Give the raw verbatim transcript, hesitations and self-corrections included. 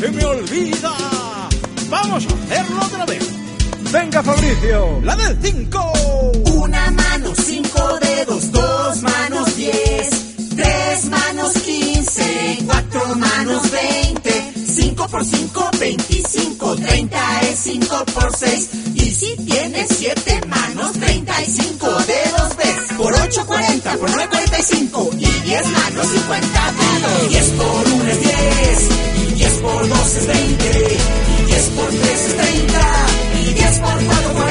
se me olvida. Vamos a hacerlo otra vez. Venga, Fabricio. La del cinco. Una mano, cinco dedos, dos manos, diez. Tres manos, quince. Cuatro manos, veinte. Cinco por cinco, veinticinco. Treinta es cinco por seis. Y si tienes siete manos, treinta y cinco dedos ves. Por ocho, cuarenta. Por nueve, cuarenta y cinco. Y diez manos, cincuenta dedos. Diez por uno es diez. Y diez por dos es veinte. Y diez por tres es treinta. Y diez por cuatro